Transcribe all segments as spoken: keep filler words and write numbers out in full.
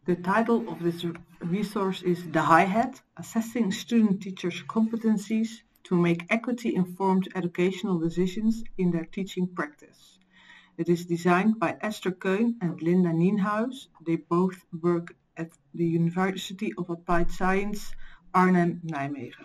The title of this resource is The Hi-Hat, Assessing Student Teachers' Competencies to Make Equity-Informed Educational Decisions in Their Teaching Practice. It is designed by Esther Keun and Linda Nienhuis. They both work at the University of Applied Science, Arnhem, Nijmegen.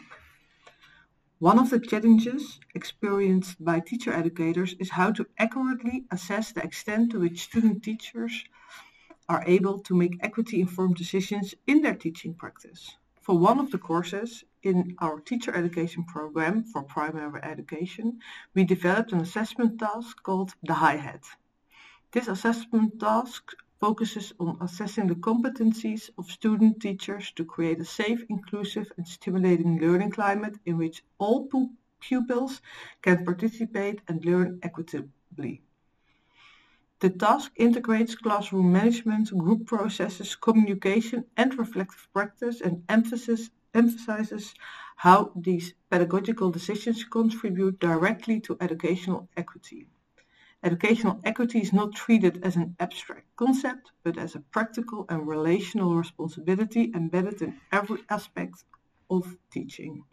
One of the challenges experienced by teacher educators is how to accurately assess the extent to which student teachers are able to make equity-informed decisions in their teaching practice. For one of the courses in our teacher education program for primary education, we developed an assessment task called the Hi-Hat. This assessment task focuses on assessing the competencies of student teachers to create a safe, inclusive and stimulating learning climate in which all pupils can participate and learn equitably. The task integrates classroom management, group processes, communication and reflective practice, and emphasis, emphasizes how these pedagogical decisions contribute directly to educational equity. Educational equity is not treated as an abstract concept, but as a practical and relational responsibility embedded in every aspect of teaching.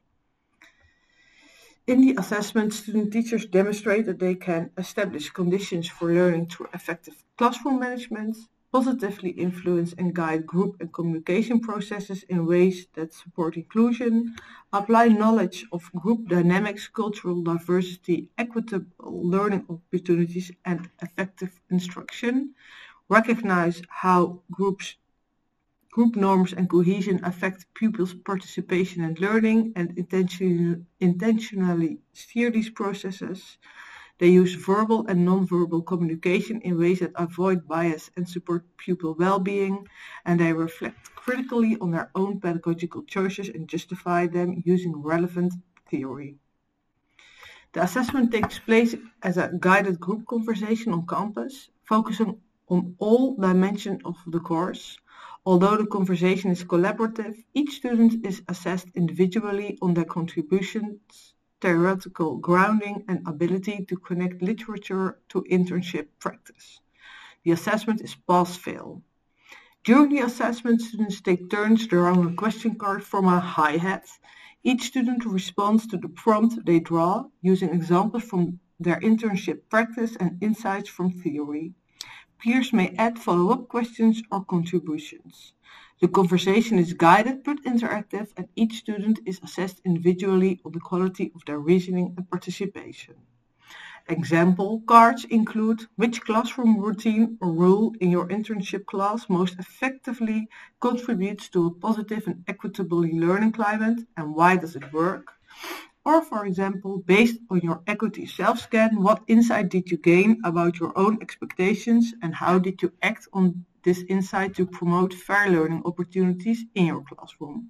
In the assessment, student teachers demonstrate that they can establish conditions for learning through effective classroom management, positively influence and guide group and communication processes in ways that support inclusion, apply knowledge of group dynamics, cultural diversity, equitable learning opportunities, and effective instruction, recognize how groups Group norms and cohesion affect pupils' participation and learning, and intentionally, intentionally steer these processes. They use verbal and non-verbal communication in ways that avoid bias and support pupil well-being, and they reflect critically on their own pedagogical choices and justify them using relevant theory. The assessment takes place as a guided group conversation on campus, focusing on all dimensions of the course. Although the conversation is collaborative, each student is assessed individually on their contributions, theoretical grounding, and ability to connect literature to internship practice. The assessment is pass-fail. During the assessment, students take turns drawing a question card from a Hi-Hat. Each student responds to the prompt they draw using examples from their internship practice and insights from theory. Peers may add follow-up questions or contributions. The conversation is guided but interactive, and each student is assessed individually on the quality of their reasoning and participation. Example cards include which classroom routine or rule in your internship class most effectively contributes to a positive and equitable learning climate, and why does it work? Or, for example, based on your equity self-scan, what insight did you gain about your own expectations and how did you act on this insight to promote fair learning opportunities in your classroom?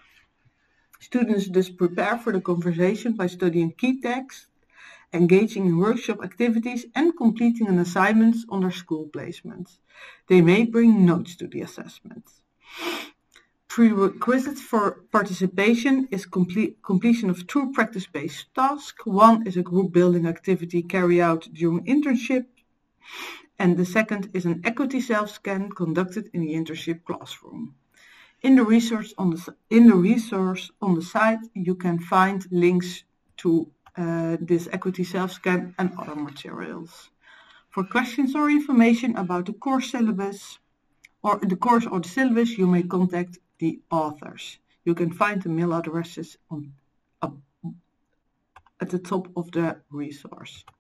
Students thus prepare for the conversation by studying key texts, engaging in workshop activities, and completing an assignment on their school placements. They may bring notes to the assessment. Prerequisites for participation is complete, completion of two practice-based tasks. One is a group building activity carried out during internship, and the second is an equity self-scan conducted in the internship classroom. In the resource on the, in the, resource on the site, you can find links to uh, this equity self-scan and other materials. For questions or information about the course syllabus, or the course or the syllabus, you may contact the authors. You can find the mail addresses on, uh, at the top of the resource.